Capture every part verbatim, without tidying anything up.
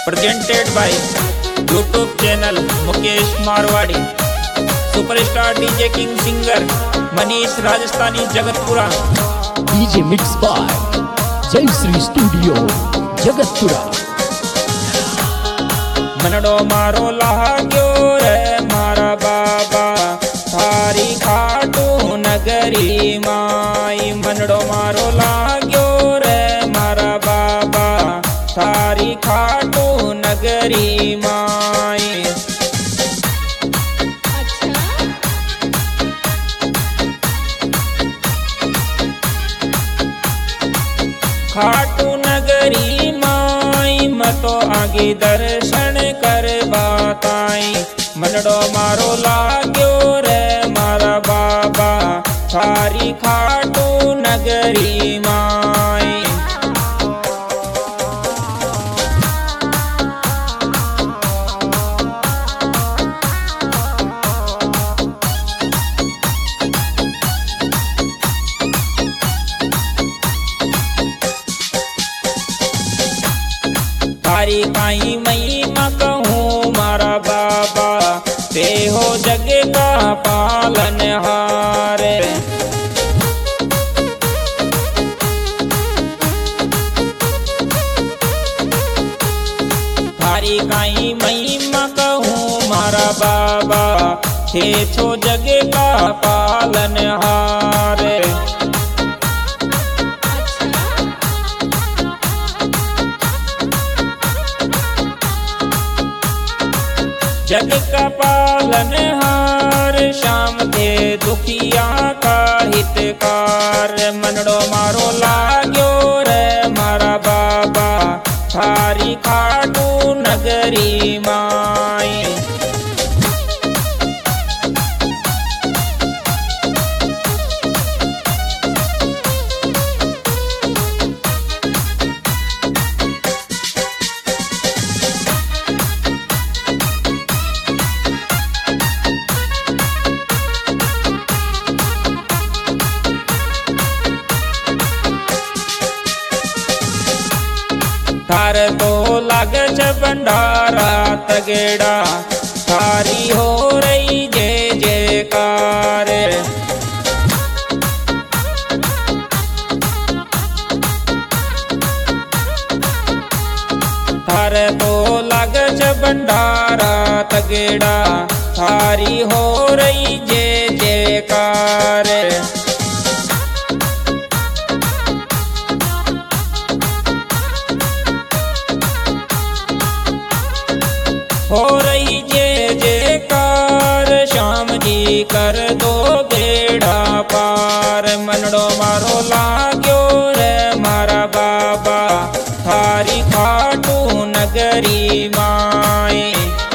Presented by YouTube channel Mukesh Marwari. Superstar DJ king singer Manish Rajasthani Jagatpura. DJ mix by Jai Shri studio Jagatpura. मनडो मारो लाग्यो रे मारा बाबा थारी खाटू नगरी माई। मनडो मारो लाग्यो रे मारा बाबा थारी खाटू नगरी माई। खाटू नगरी माई मतो आगे दर्शन कर बाताई। मनडो मारो लाग्यो रे मारा बाबा थारी खाटू नगरी माई। थारी काई महिमा कहूँ मारा बाबा ते हो जग का पालनहार। थारी काई महिमा कहूँ मारा बाबा थे छो जग का पालनहार। जग का पालनहार श्याम थे दुखिया का हितकार। मनडो मारो लाग्यो रे मारा बाबा थारी खाटू नगरी माई। थार तो लाग छ भंडारा तगेड़ा थारी हो रही जय जयकार। थार तो लाग छ भंडारा तगेड़ा थारी हो रही जय जयकार। हो रही जय जयकार श्याम जी कर दो बेड़ा पार। मनडो मारो लाग्यो रे मारा बाबा थारी खाटू नगरी माई।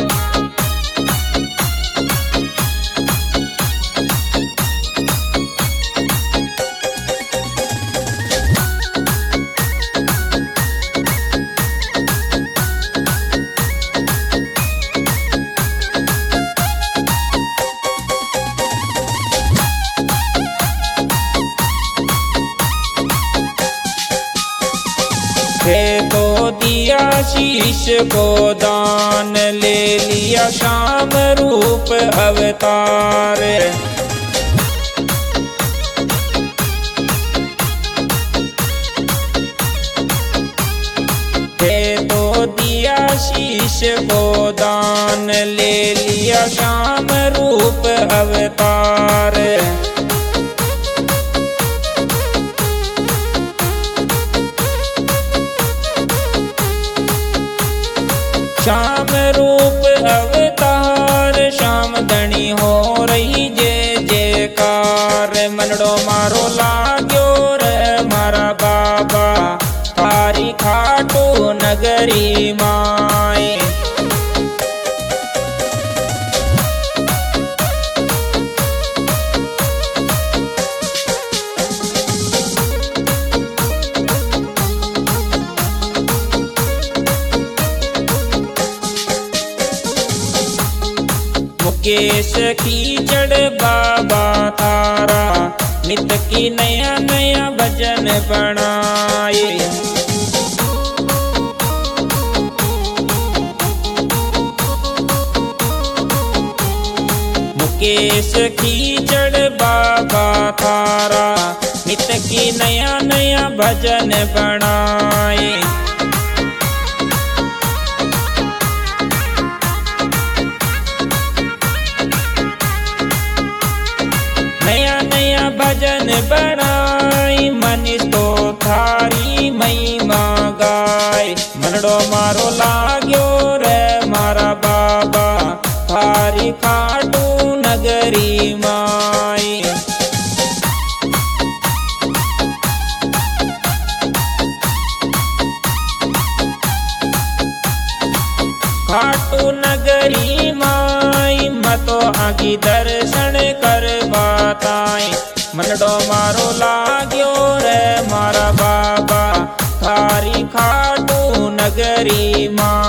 तो दिया शीश को दान ले लिया श्याम रूप अवतार। थे तो दिया शीश को दान ले लिया श्याम रूप अवतार। श्याम रूप अवतार श्याम धनी हो रही जय जयकार। मनडो मारो लाग्यो रे मारा बाबा थारी खाटू नगरी माई। मुकेश कीचड़ बाबा थारा नित की नया नया भजन बनाए। केस कीचड़ बाबा थारा, नित की नया नया भजन बनाए। नया नया भजन बनाई, मनीष तो थारी महिमा गाय। मनडो मारो लाग्यो रे मारा बाबा, थारी खाटू नगरी माई। खाटू नगरी माई, मतो आगी दर्शन कर बाताई। मनडो मारो लाग्यो रे मारा बाबा, थारी खाटू नगरी माई।